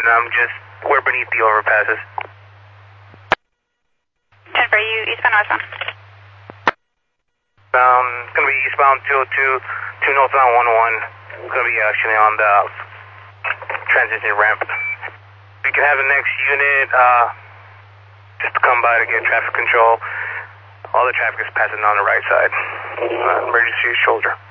and I'm just, we're beneath the overpasses. Jennifer, you eastbound or westbound? It's going to be eastbound 202, 2 northbound 101. It's going to be actually on the transition ramp. We can have the next unit just to come by to get traffic control. All the traffic is passing on the right side. Emergency shoulder.